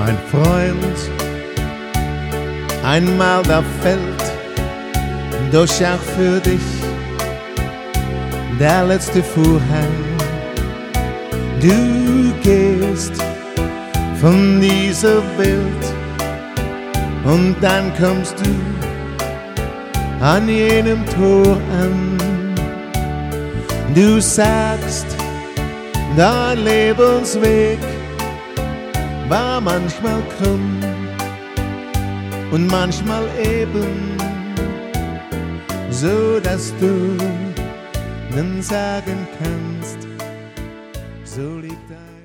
mein Freund, einmal da fällt doch auch für dich der letzte Vorhang. Du gehst von dieser Welt und dann kommst du an jenem Tor an. Du sagst, dein Lebensweg war manchmal krumm und manchmal eben, so dass du dann sagen kannst, so liegt dein